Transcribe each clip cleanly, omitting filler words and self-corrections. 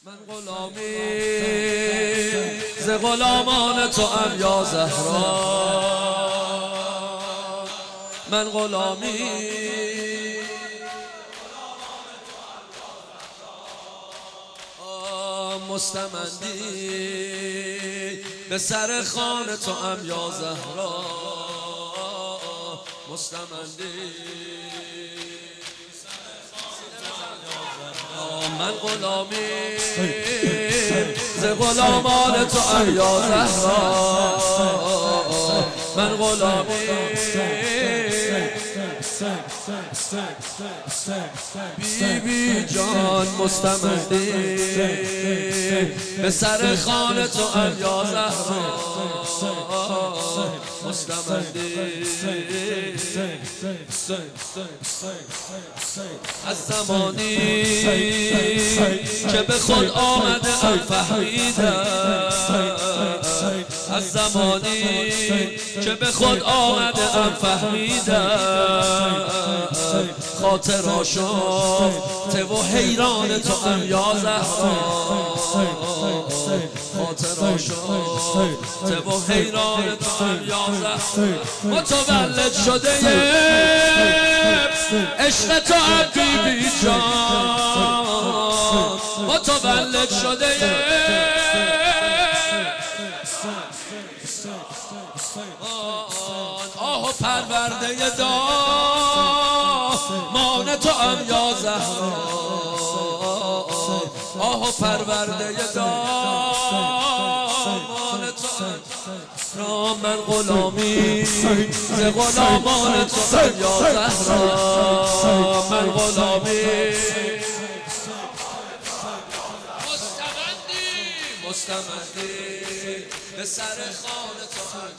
من غلامی ز غلامان تو ام یا زهرا، من غلامی مستمندی به سر خوان تو ام یا زهرا، مستمندی من غلامی ز غلامان تو ام یا زهرا، من غلامی بی جان مستمندی به سر خوان تو ام یا زهرا، مستمندی از زمانی که به خود آمده ام فهمیدم، از زمانی که به خود آمده ام فهمیدم، خاطر شفته و حیران تو ام یا زهرا، خاطر شفته و حیران تو ام یا زهرا، متولد شده عشق تو ام بیبی جان، متولد شده آه پرورده دامان تو ام یا زهرا، آه پرورده دامان تو ام را، من غلامی ز غلامان تو ام یا زهرا، من غلامی مستمندی به سر خوان تو ام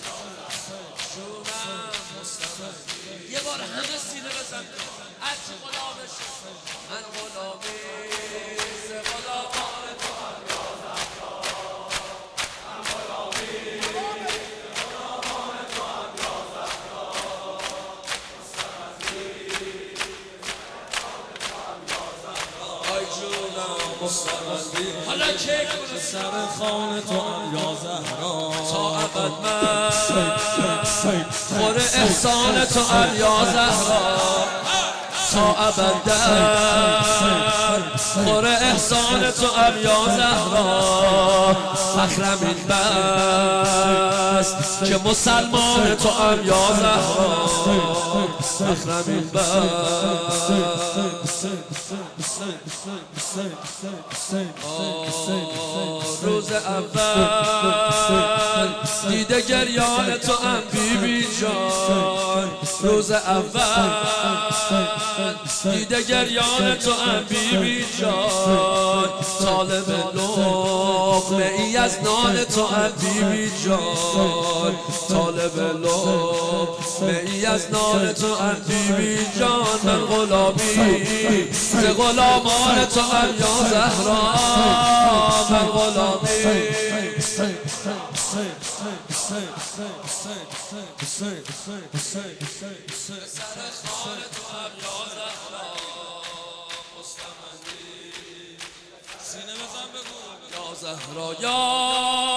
یه بار همه سینه بزن هرچی غلامش، من غلامی ز غلامان تو ام یا زهرا، من غلامی ز غلامان تو ام یا زهرا، آی جونم مستمندی حالا که سر خوان تو ام یا زهرا، تا ابد من خور احسان تو ام یا زهرا، تا ابد خور احسان تو ام یا زهرا، فخرم این بس که مسلمان تو ام یا زهرا، فخرم این بس روز اول دیده گریان تو ام بیبی جان، روز اول دیده گریان تو ام بیبی جان، طالب لقمه ای از نان تو ام بیبی جان، طالب لقمه ای از نان تو ام بیبی جان، من غلامی ز غلامان تو ام یا زهرا، من غلامی یا زهرا یا